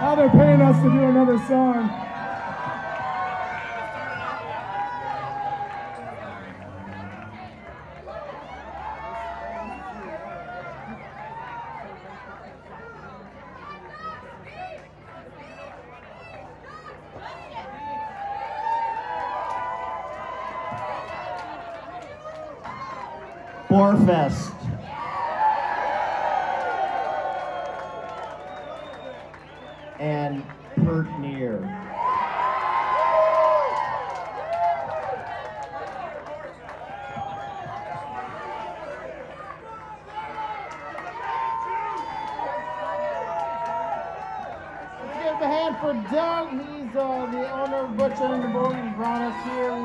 Now they're paying us to do another song. Boarfest. And Pert Near. Let's give a hand for Doug. He's the owner of Butcher and the Boat. He brought us here.